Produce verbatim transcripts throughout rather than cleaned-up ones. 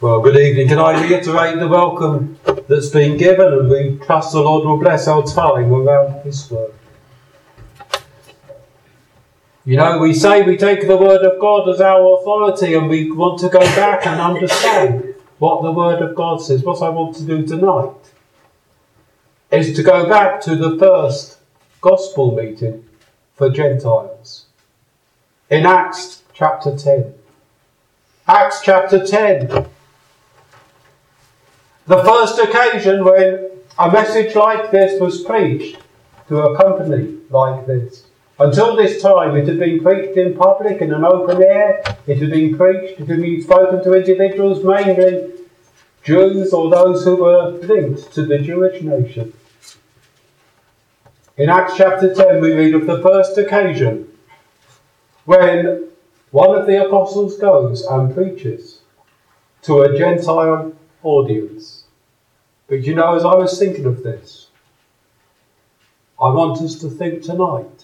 Well, good evening. Can I reiterate the welcome that's been given, and we trust the Lord will bless our time around His word. You know, we say we take the word of God as our authority, and we want to go back and understand what the word of God says. What I want to do tonight is to go back to the first gospel meeting for Gentiles in Acts chapter ten. Acts chapter ten. The first occasion when a message like this was preached to a company like this. Until this time, it had been preached in public, in an open air. It had been preached, it had been spoken to individuals, mainly Jews or those who were linked to the Jewish nation. In Acts chapter ten, we read of the first occasion when one of the apostles goes and preaches to a Gentile audience. But you know, as I was thinking of this, I want us to think tonight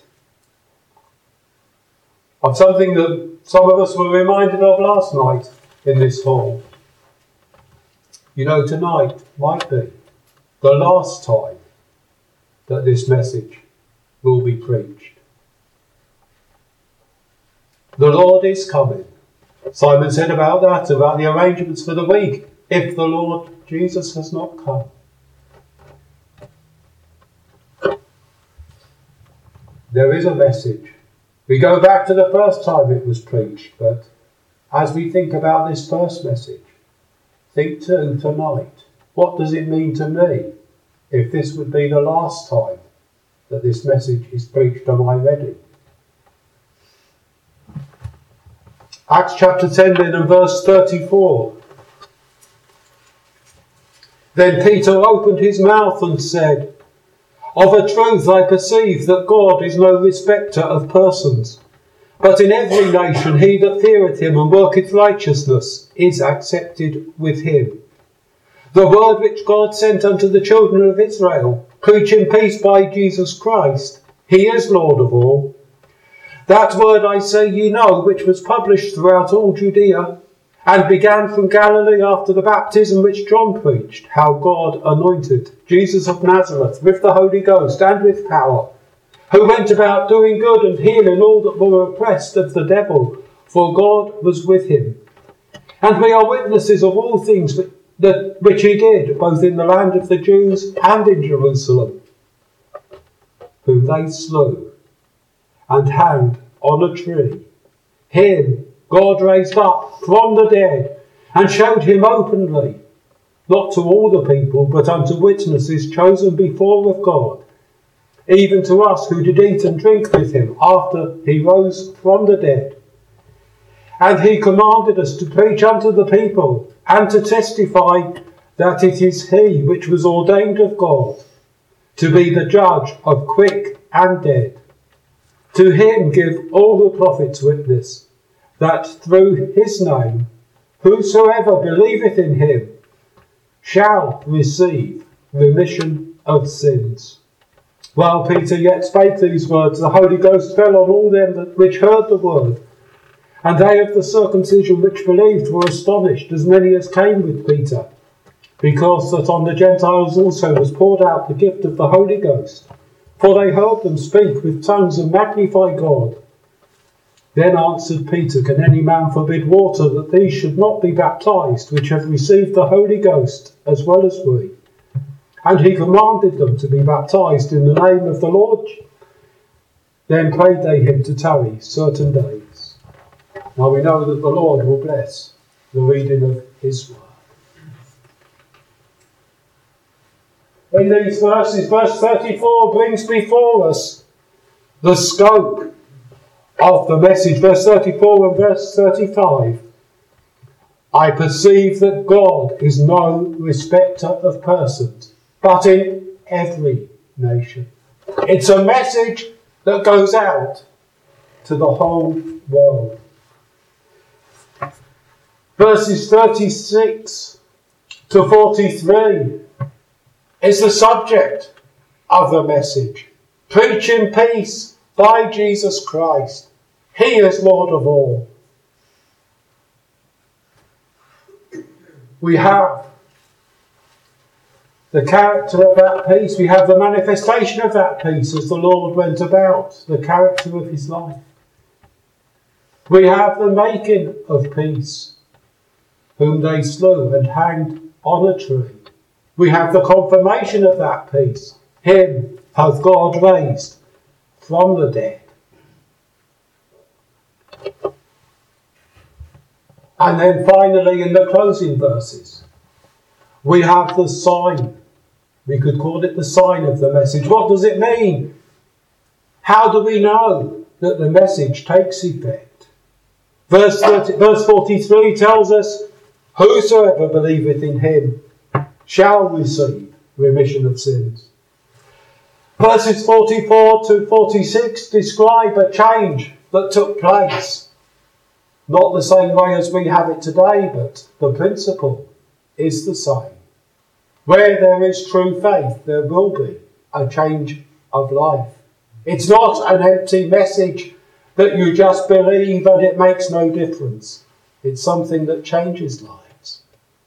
of something that some of us were reminded of last night in this hall. You know, tonight might be the last time that this message will be preached. The Lord is coming. Simon said about that, about the arrangements for the week, if the Lord Jesus has not come. There is a message. We go back to the first time it was preached, but as we think about this first message, think too tonight, what does it mean to me if this would be the last time that this message is preached? Am I ready? Acts chapter ten then and verse thirty-four. Then Peter opened his mouth and said, "Of a truth I perceive that God is no respecter of persons, but in every nation he that feareth him and worketh righteousness is accepted with him. The word which God sent unto the children of Israel, preaching peace by Jesus Christ, he is Lord of all. That word I say ye know, which was published throughout all Judea, and began from Galilee after the baptism which John preached, how God anointed Jesus of Nazareth with the Holy Ghost and with power, who went about doing good and healing all that were oppressed of the devil, for God was with him. And we are witnesses of all things that which he did, both in the land of the Jews and in Jerusalem, whom they slew and hanged on a tree. Him God raised up from the dead, and showed him openly, not to all the people, but unto witnesses chosen before of God, even to us who did eat and drink with him after he rose from the dead. And he commanded us to preach unto the people, and to testify that it is he which was ordained of God, to be the judge of quick and dead. To him give all the prophets witness, that through his name whosoever believeth in him shall receive remission of sins. While Peter yet spake these words, the Holy Ghost fell on all them that which heard the word, and they of the circumcision which believed were astonished, as many as came with Peter, because that on the Gentiles also was poured out the gift of the Holy Ghost, for they heard them speak with tongues and magnify God. Then answered Peter, Can any man forbid water, that these should not be baptized, which have received the Holy Ghost, as well as we? And he commanded them to be baptized in the name of the Lord. Then prayed they him to tarry certain days. Now we know that the Lord will bless the reading of his word. In these verses, verse thirty-four brings before us the scope of the message. Verse thirty-four and verse thirty-five. I perceive that God is no respecter of persons, but in every nation. It's a message that goes out to the whole world. Verses thirty-six to forty-three is the subject of the message. Preaching peace by Jesus Christ. He is Lord of all. we have the character of that peace. We have the manifestation of that peace as the Lord went about, the character of his life. We have the making of peace, whom they slew and hanged on a tree. We have the confirmation of that peace. Him hath God raised from the dead. And then finally, in the closing verses, we have the sign. We could call it the sign of the message. What does it mean? How do we know that the message takes effect? Verse, thirty, verse forty-three tells us, whosoever believeth in him shall receive remission of sins. Verses forty-four to forty-six describe a change that took place. Not the same way as we have it today, but the principle is the same. Where there is true faith, there will be a change of life. It's not an empty message that you just believe and it makes no difference. It's something that changes lives.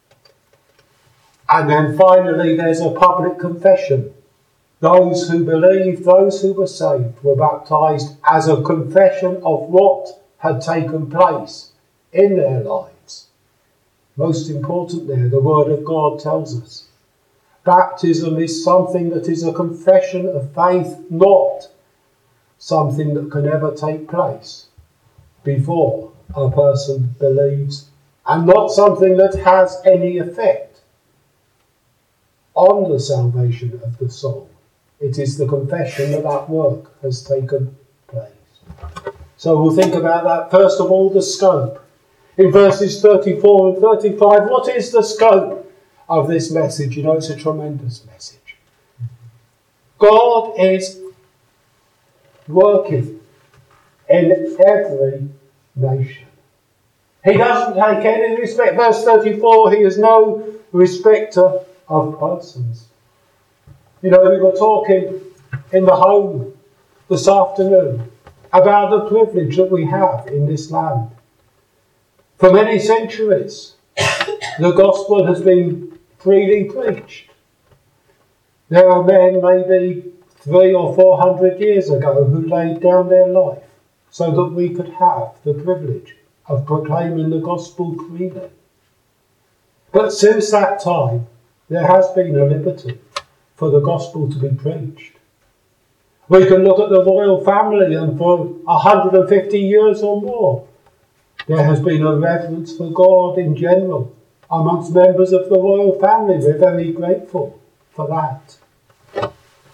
And then finally, there's a public confession. Those who believed, those who were saved, were baptised as a confession of what had taken place in their lives. Most important there, the Word of God tells us. Baptism is something that is a confession of faith, not something that can ever take place before a person believes, and not something that has any effect on the salvation of the soul. It is the confession that that work has taken place. So we'll think about that. First of all, the scope. In verses thirty-four and thirty-five, what is the scope of this message? You know, it's a tremendous message. God is working in every nation. He doesn't take any respect. Verse thirty-four, he is no respecter of persons. You know, we were talking in the home this afternoon about the privilege that we have in this land. For many centuries, the gospel has been freely preached. There are men maybe three or four hundred years ago who laid down their life so that we could have the privilege of proclaiming the gospel freely. But since that time, there has been a liberty for the gospel to be preached. We can look at the royal family, and for one hundred fifty years or more, there has been a reverence for God in general amongst members of the royal family. We're very grateful for that.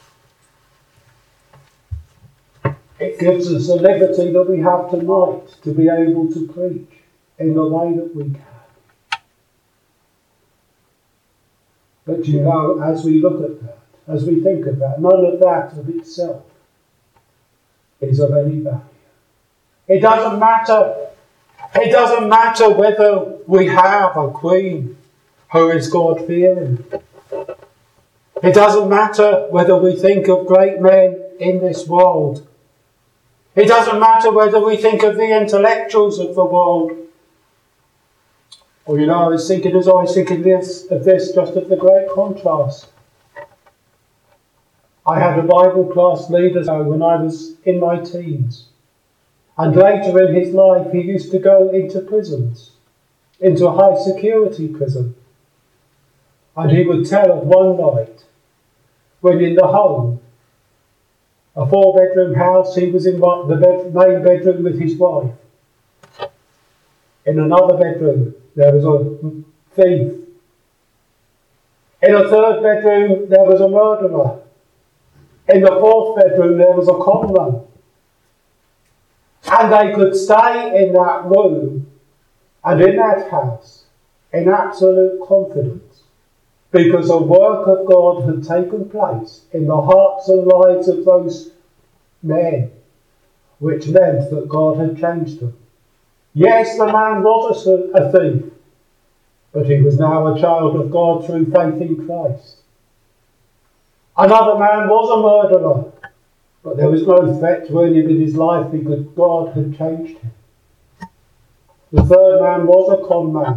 It gives us the liberty that we have tonight to be able to preach in the way that we can. But you know, as we look at that, as we think of that, none of that of itself is of any value. It doesn't matter. It doesn't matter whether we have a queen who is God-fearing. It doesn't matter whether we think of great men in this world. It doesn't matter whether we think of the intellectuals of the world. Or, you know, I was thinking, as I was thinking this, of this, just of the great contrast. I had a Bible class leader when I was in my teens. And later in his life, he used to go into prisons, into a high security prison. And he would tell of one night when in the home, a four-bedroom house, he was in the bed, main bedroom with his wife. In another bedroom, there was a thief. In a third bedroom, there was a murderer. In the fourth bedroom, there was a conman. And they could stay in that room and in that house in absolute confidence, because a work of God had taken place in the hearts and lives of those men, which meant that God had changed them. Yes, the man was a, a thief, but he was now a child of God through faith in Christ. Another man was a murderer, but there was no threat to him in his life because God had changed him. The third man was a con man,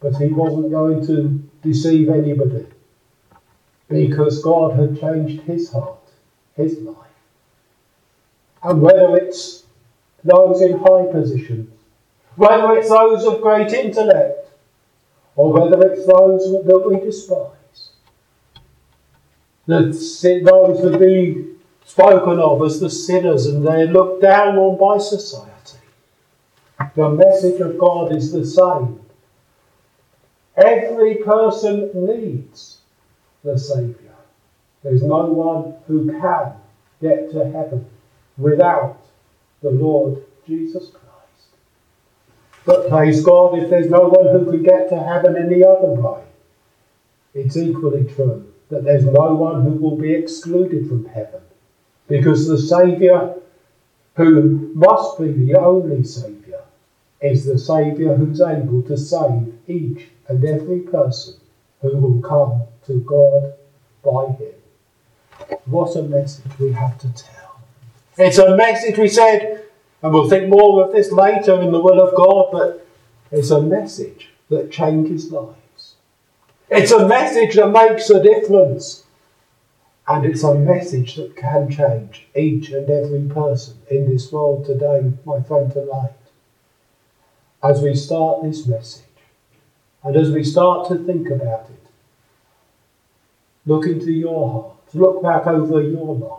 But he wasn't going to deceive anybody, because God had changed his heart, his life. And whether it's those in high positions, whether it's those of great intellect, or whether it's those that we despise, that those that be spoken of as the sinners and they're looked down on by society, the message of God is the same. Every person needs the Saviour. There's no one who can get to heaven without the Lord Jesus Christ. But praise God, if there's no one who can get to heaven any other way, it's equally true that there's no one who will be excluded from heaven, because the Saviour, who must be the only Saviour, is the Saviour who's able to save each and every person who will come to God by him. What a message we have to tell. It's a message, we said, and we'll think more of this later in the will of God, but it's a message that changes lives. It's a message that makes a difference. And it's a message that can change each and every person in this world today, my friend, tonight. As we start this message, and as we start to think about it, look into your heart, look back over your life.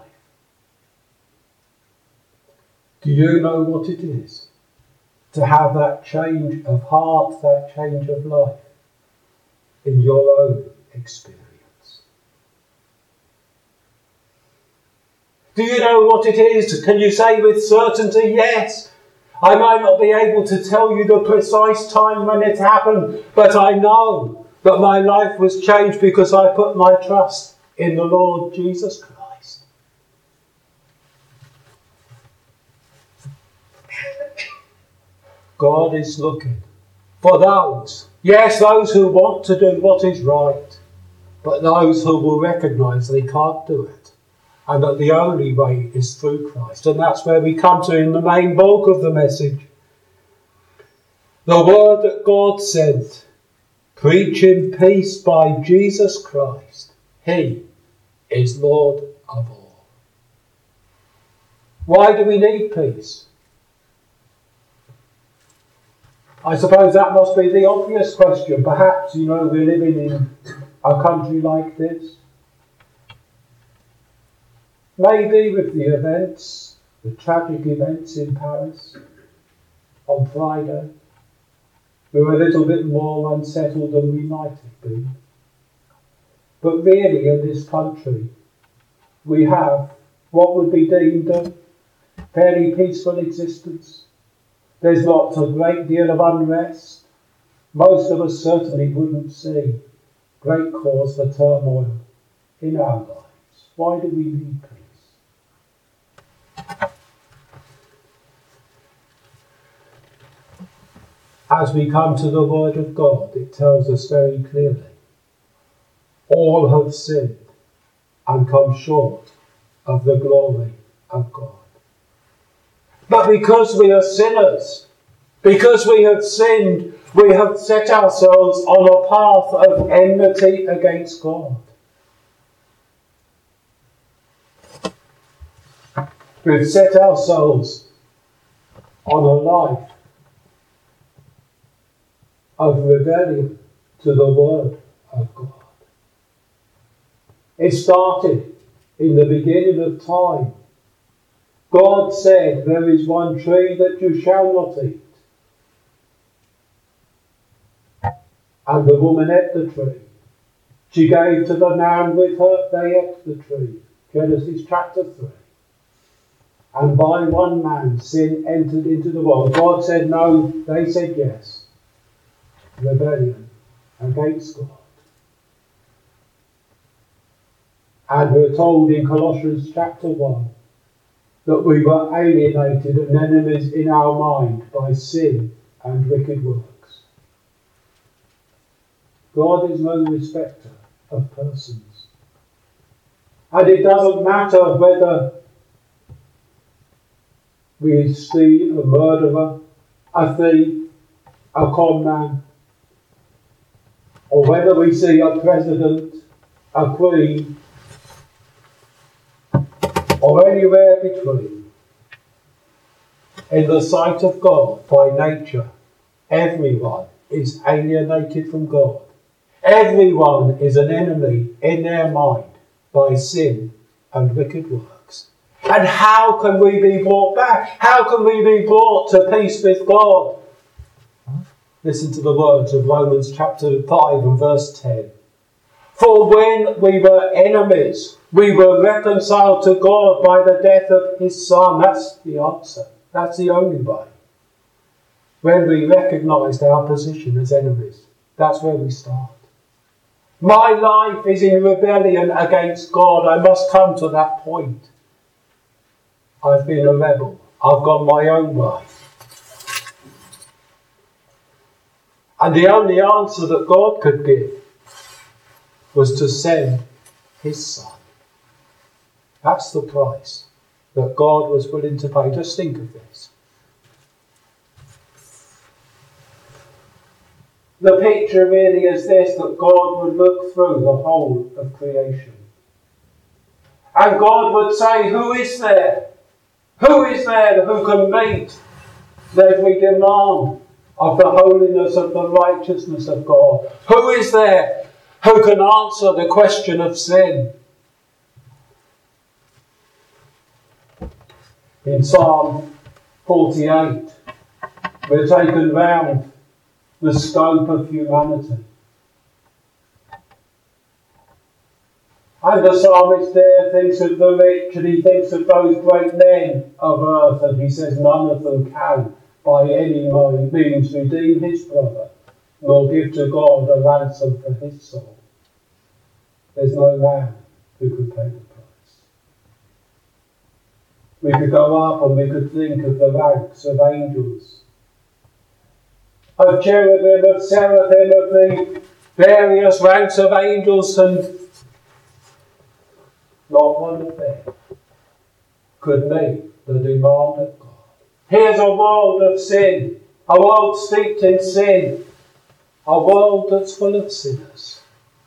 Do you know what it is to have that change of heart, that change of life in your own experience? Do you know what it is? Can you say with certainty, yes? I might not be able to tell you the precise time when it happened, but I know that my life was changed because I put my trust in the Lord Jesus Christ. God is looking for those, yes, those who want to do what is right, but those who will recognise they can't do it, and that the only way is through Christ. And that's where we come to in the main bulk of the message. The word that God sent, preaching peace by Jesus Christ. He is Lord of all. Why do we need peace? I suppose that must be the obvious question. Perhaps, you know, we're living in a country like this. Maybe with the events, the tragic events in Paris on Friday, we're a little bit more unsettled than we might have been. But really in this country, we have what would be deemed a fairly peaceful existence. There's not a great deal of unrest. Most of us certainly wouldn't see great cause for turmoil in our lives. Why do we need peace? As we come to the Word of God, it tells us very clearly, all have sinned and come short of the glory of God. But because we are sinners, because we have sinned, we have set ourselves on a path of enmity against God. We've set ourselves on a life of rebellion to the Word of God. It started in the beginning of time. God said, there is one tree that you shall not eat. And the woman ate the tree. She gave to the man with her, they ate the tree. Genesis chapter three. And by one man sin entered into the world. God said no, they said yes. Rebellion against God. And we're told in Colossians chapter one that we were alienated and enemies in our mind by sin and wicked works. God is no respecter of persons. And it doesn't matter whether we see a murderer, a thief, a con man, or whether we see a president, a queen, or anywhere between, in the sight of God, by nature, everyone is alienated from God. Everyone is an enemy in their mind by sin and wicked works. And how can we be brought back? How can we be brought to peace with God? Listen to the words of Romans chapter five and verse ten. For when we were enemies, we were reconciled to God by the death of his Son. That's the answer. That's the only way. When we recognised our position as enemies, that's where we start. My life is in rebellion against God. I must come to that point. I've been a rebel. I've gone my own way. And the only answer that God could give was to send his Son. That's the price that God was willing to pay. Just think of this. The picture really is this, that God would look through the whole of creation. And God would say, who is there? Who is there who can meet every demand of the holiness, of the righteousness of God? Who is there who can answer the question of sin? In Psalm forty-eight, we're taken round the scope of humanity. And the psalmist there thinks of the rich, and he thinks of those great men of earth, and he says none of them can by any means redeem his brother, nor give to God a ransom for his soul. There's no man who could pay the price. We could go up and we could think of the ranks of angels, of cherubim, of seraphim, of the various ranks of angels, and not one of them could meet the demand of God. Here's a world of sin, a world steeped in sin, a world that's full of sinners.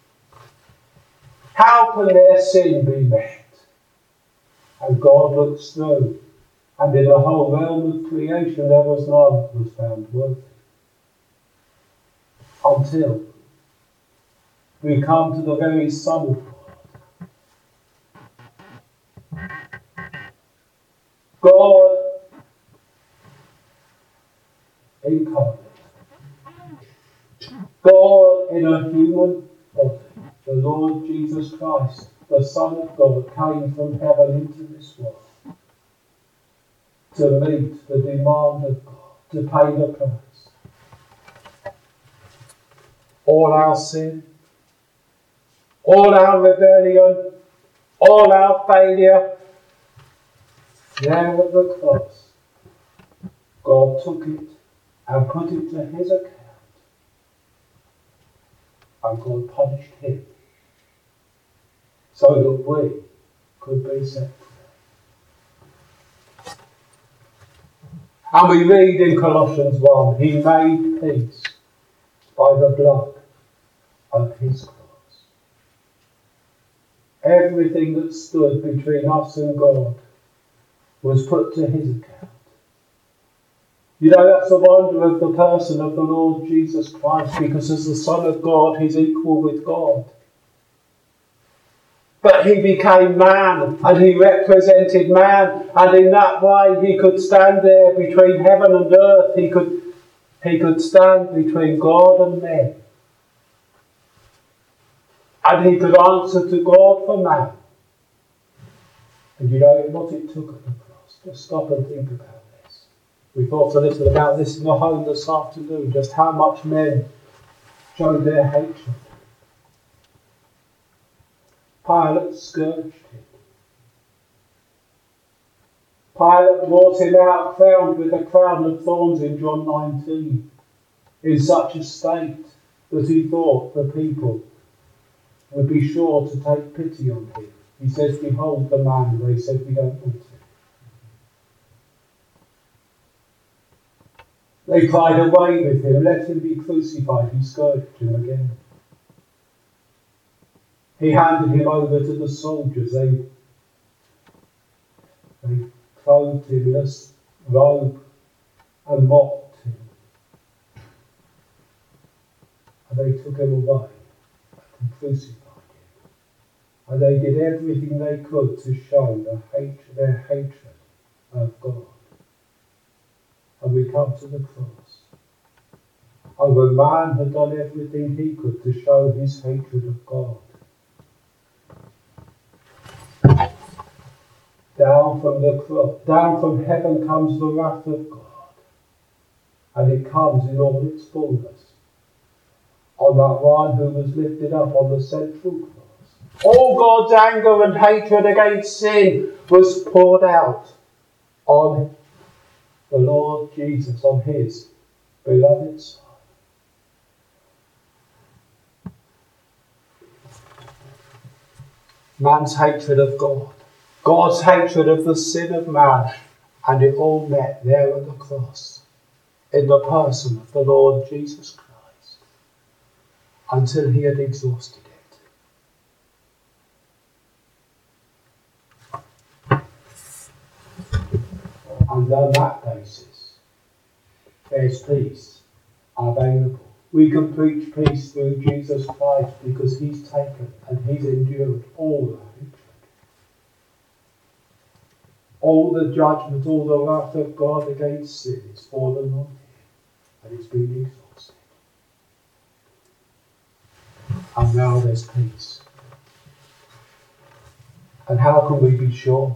How can their sin be met? And God looks through, and in the whole realm of creation there was none that was found worthy. Until we come to the very Son of God. God incarnate. God in a human body. The Lord Jesus Christ, the Son of God, came from heaven into this world to meet the demand of God, to pay the price. All our sin, all our rebellion, all our failure, there at the cross, God took it and put it to his account. And God punished him so that we could be set free. And we read in Colossians one, he made peace by the blood of his cross. Everything that stood between us and God was put to his account. You know, that's the wonder of the person of the Lord Jesus Christ, because as the Son of God, he's equal with God. But he became man, and he represented man, and in that way he could stand there between heaven and earth. He could, he could stand between God and men. And he could answer to God for man. And you know what it took at the cross? Just stop and think about this. We thought a little about this in the home this afternoon, just how much men showed their hatred. Pilate scourged him. Pilate brought him out crowned with a crown of thorns in John nineteen, in such a state that he thought the people would be sure to take pity on him. He says, behold the man. They said, we don't want him. They cried away with him, let him be crucified. He scourged him again. He handed him over to the soldiers. They, they clothed him in a robe and mocked him. And they took him away and crucified him. And they did everything they could to show the hatred, their hatred of God. And we come to the cross. And the man had done everything he could to show his hatred of God. Down from the cross, down from heaven comes the wrath of God. And it comes in all its fullness on that one who was lifted up on the central cross. All God's anger and hatred against sin was poured out on the Lord Jesus, on his beloved Son. Man's hatred of God, God's hatred of the sin of man, and it all met there at the cross in the person of the Lord Jesus Christ until he had exhausted it. And on that basis, there's peace available. We can preach peace through Jesus Christ because he's taken and he's endured all the hatred. All the judgment, all the wrath of God against sin is fallen on him and it's been exhausted. And now there's peace. And how can we be sure?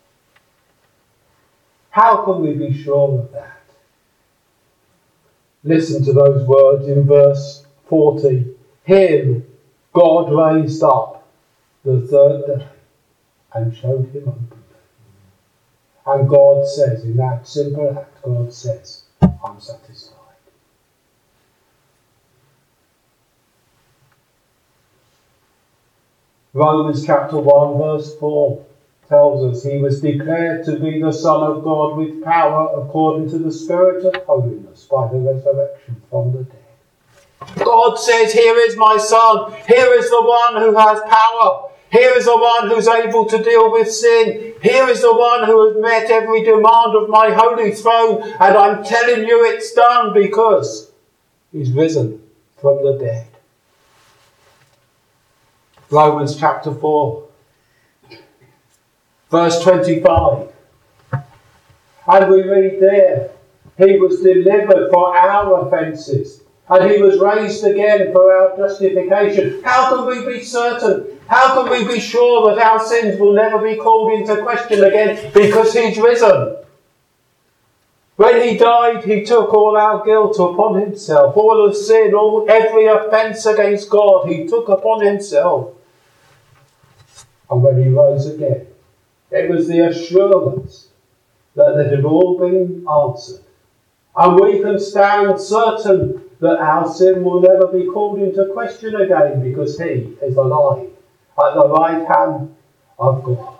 How can we be sure of that? Listen to those words in verse forty. Him God raised up the third day and showed him openly. And God says, in that simple act, God says, I'm satisfied. Romans chapter one verse four tells us he was declared to be the Son of God with power according to the Spirit of holiness by the resurrection from the dead. God says, here is my Son, here is the one who has power, here is the one who's able to deal with sin, here is the one who has met every demand of my holy throne, and I'm telling you it's done because he's risen from the dead. Romans chapter four verse twenty-five. And we read there, he was delivered for our offences, and he was raised again for our justification. How can we be certain? How can we be sure that our sins will never be called into question again? Because he's risen. When he died, he took all our guilt upon himself, all of sin, all every offence against God, he took upon himself. And when he rose again, it was the assurance that it had all been answered. And we can stand certain that our sin will never be called into question again because he is alive at the right hand of God.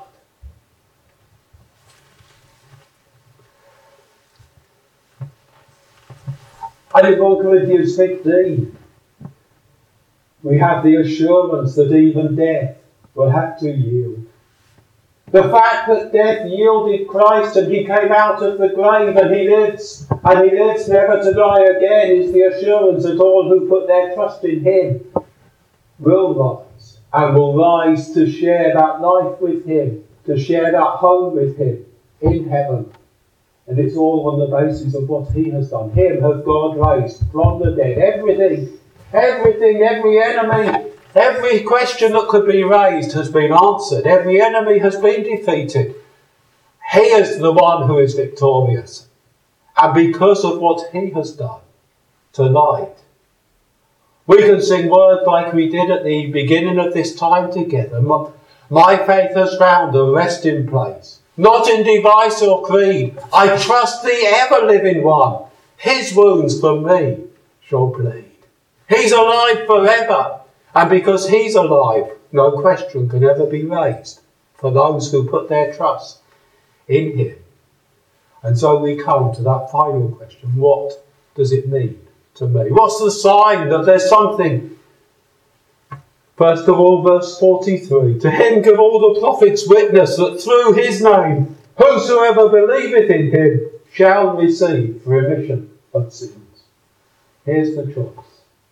And in First Corinthians fifteen, we have the assurance that even death will have to yield. The fact that death yielded Christ and he came out of the grave and he lives, and he lives never to die again, is the assurance that all who put their trust in him will rise, and will rise to share that life with him, to share that home with him in heaven. And it's all on the basis of what he has done. Him has God raised from the dead. Everything, everything, every enemy, every question that could be raised has been answered. Every enemy has been defeated. He is the one who is victorious. And because of what he has done tonight, we can sing words like we did at the beginning of this time together. My faith has found a resting place, not in device or creed. I trust the ever-living one. His wounds for me shall bleed. He's alive forever. And because he's alive, no question can ever be raised for those who put their trust in him. And so we come to that final question. What does it mean to me? What's the sign that there's something First of all, verse forty-three. To him give all the prophets witness that through his name, whosoever believeth in him shall receive remission of sins. Here's the choice.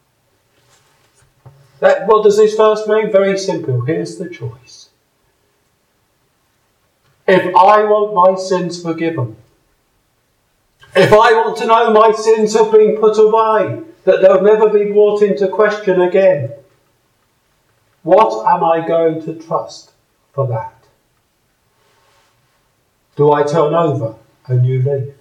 That, what does this verse mean? Very simple. Here's the choice. If I want my sins forgiven, if I want to know my sins have been put away, that they'll never be brought into question again, what am I going to trust for that? Do I turn over a new leaf?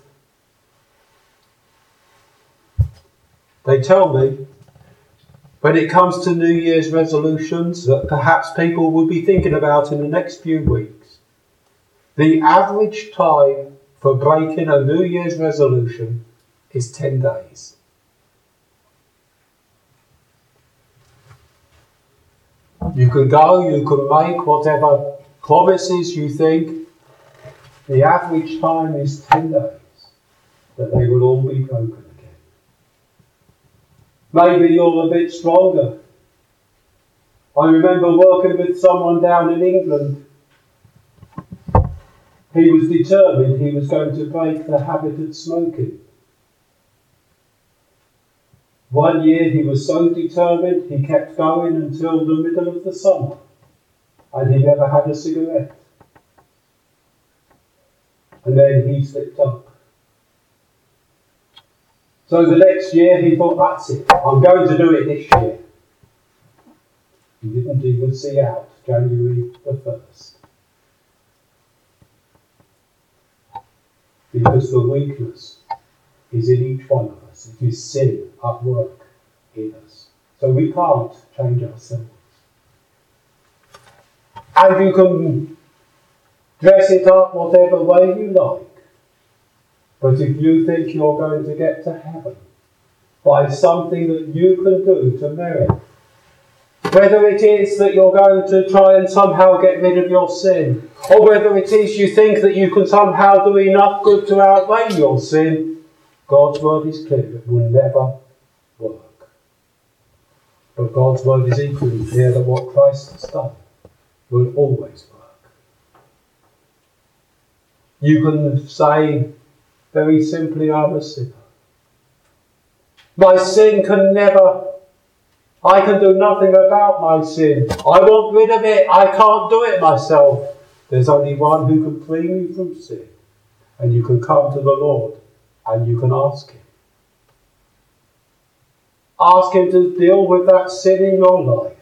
They tell me, when it comes to New Year's resolutions that perhaps people will be thinking about in the next few weeks, the average time for breaking a New Year's resolution is ten days. You can go, you can make whatever promises you think. The average time is ten days that they will all be broken again. Maybe you're a bit stronger. I remember working with someone down in England. He was determined he was going to break the habit of smoking. One year he was so determined he kept going until the middle of the summer, and he never had a cigarette. And then he slipped up. So the next year he thought, that's it, I'm going to do it this year. He didn't even see out January the first. Because the weakness is in each one of us. It is sin at work in us. So we can't change ourselves. And you can dress it up whatever way you like. But if you think you're going to get to heaven by something that you can do to merit, whether it is that you're going to try and somehow get rid of your sin, or whether it is you think that you can somehow do enough good to outweigh your sin, God's word is clear, it will never work. But God's word is equally clear that what Christ has done will always work. You can say very simply, I'm a sinner. My sin can never, I can do nothing about my sin. I want rid of it. I can't do it myself. There's only one who can free me from sin. And you can come to the Lord and you can ask him. Ask him to deal with that sin in your life.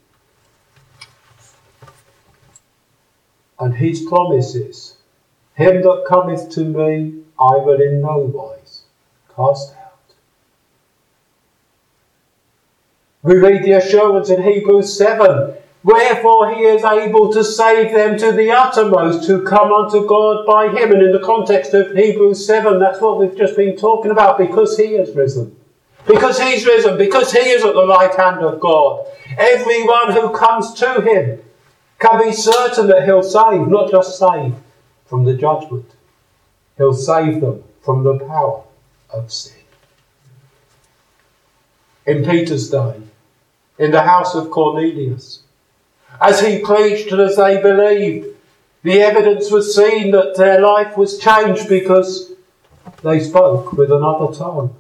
And his promise is, him that cometh to me, I will in no wise cast out. We read the assurance in Hebrews seven, wherefore he is able to save them to the uttermost who come unto God by him. And in the context of Hebrews seven, that's what we've just been talking about, because he has risen. Because he's risen, because he is at the right hand of God. Everyone who comes to him can be certain that he'll save, not just save from the judgment. He'll save them from the power of sin. In Peter's day, in the house of Cornelius, as he preached and as they believed, the evidence was seen that their life was changed because they spoke with another tongue.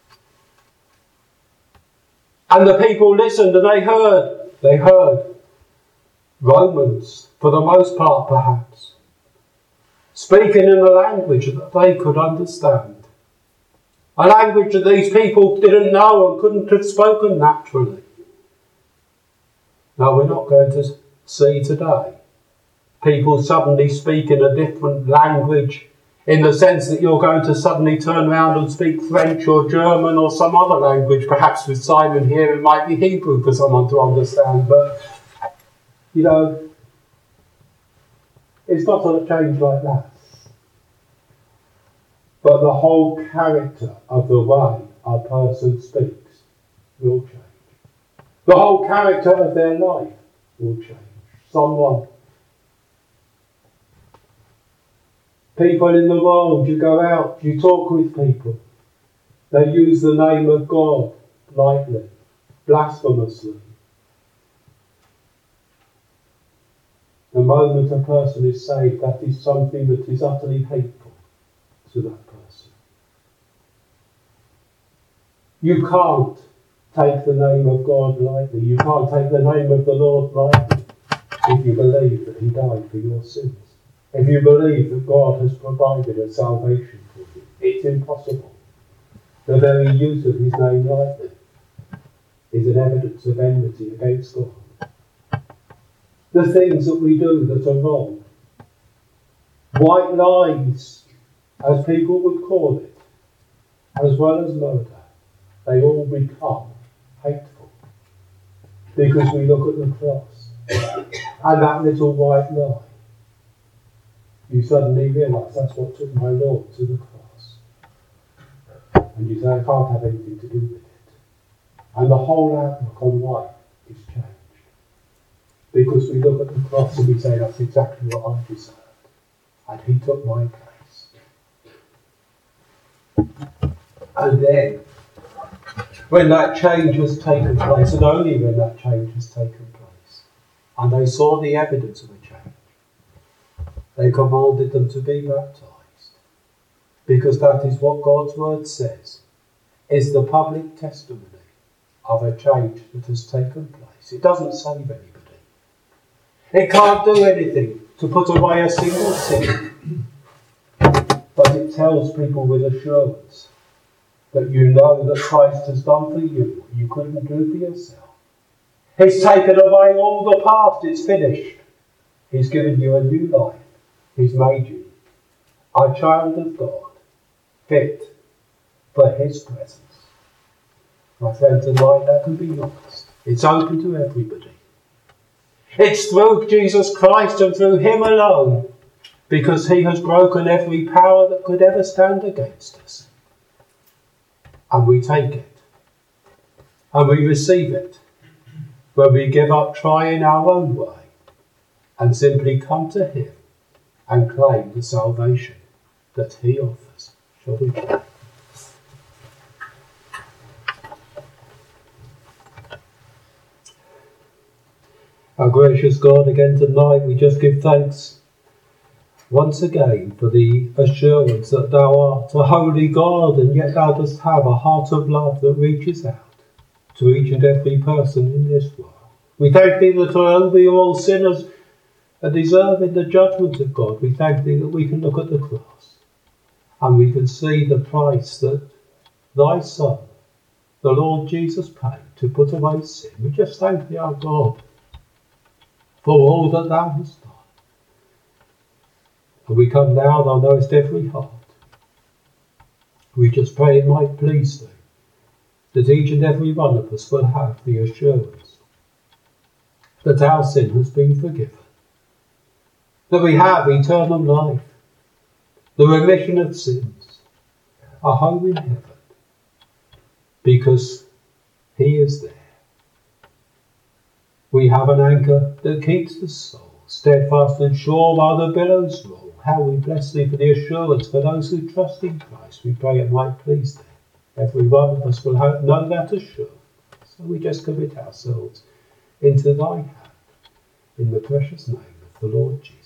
And the people listened and they heard, they heard Romans, for the most part perhaps, speaking in a language that they could understand. A language that these people didn't know and couldn't have spoken naturally. Now, we're not going to see today people suddenly speaking a different language in the sense that you're going to suddenly turn around and speak French or German or some other language. Perhaps with Simon here it might be Hebrew for someone to understand. But, you know, it's not going to change like that. But the whole character of the way a person speaks will change. The whole character of their life will change. Someone, people in the world, you go out, you talk with people. They use the name of God lightly, blasphemously. moment a person is saved, that is something that is utterly hateful to that person. You can't take the name of God lightly. You can't take the name of the Lord lightly if you believe that he died for your sins. If you believe that God has provided a salvation for you. It's impossible. The very use of his name lightly is an evidence of enmity against God. The things that we do that are wrong, white lies, as people would call it, as well as murder, they all become hateful because we look at the cross and that little white lie. You suddenly realise that's what took my Lord to the cross. And you say, I can't have anything to do with it. And the whole outlook on life is changed. Because we look at the cross and we say, that's exactly what I deserved. And he took my place. And then, when that change has taken place, and only when that change has taken place, and they saw the evidence of a change, they commanded them to be baptized. Because that is what God's word says, is the public testimony of a change that has taken place. It doesn't save anybody. It can't do anything to put away a single sin. But it tells people with assurance that you know that Christ has done for you what you couldn't do for yourself. He's taken away all the past. It's finished. He's given you a new life. He's made you a child of God, fit for his presence. My friends, and like that can be yours. It's open to everybody. It's through Jesus Christ and through him alone, because he has broken every power that could ever stand against us. And we take it. And we receive it when we give up trying our own way and simply come to him and claim the salvation that he offers. Shall we pray? Our gracious God, again tonight we just give thanks once again for the assurance that thou art a holy God, and yet thou dost have a heart of love that reaches out to each and every person in this world. We thank thee that although we are all sinners and deserving the judgment of God, we thank thee that we can look at the cross and we can see the price that thy Son, the Lord Jesus, paid to put away sin. We just thank thee, our God, for all that thou hast done. And we come now, thou knowest every heart. We just pray it might please thee, that each and every one of us will have the assurance that our sin has been forgiven, that we have eternal life, the remission of sins, a home in heaven, because he is there. We have an anchor that keeps the soul steadfast and sure while the billows roll. How we bless thee for the assurance for those who trust in Christ. We pray it might please thee. Every one of us will have, know that assurance. So we just commit ourselves into thy hand in the precious name of the Lord Jesus.